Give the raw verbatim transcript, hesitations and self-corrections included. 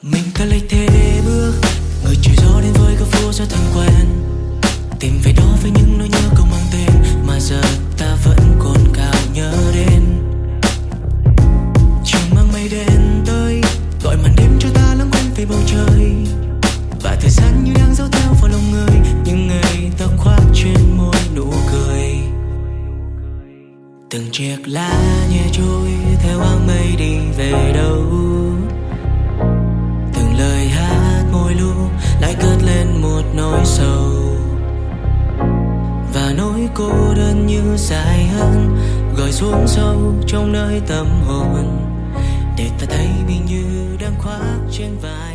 Mình ta lấy thế bước, người chịu gió đến với các phố xa thân quen, tìm về đó với những nỗi nhớ không mang tên mà giờ ta vẫn còn cao nhớ đến. Chiều mang mây đến tới, gọi màn đêm cho ta lãng quên về bầu trời, và thời gian như đang dấu theo vào lòng người, những ngày ta khoác trên môi nụ cười. Từng chiếc lá nhẹ trôi theo áng mây đi về đâu, từng lời hát môi lu lại cất lên một nỗi sầu, và nỗi cô đơn như dài hơn gửi xuống sâu trong nơi tâm hồn, để ta thấy mình như đang khoác trên vai.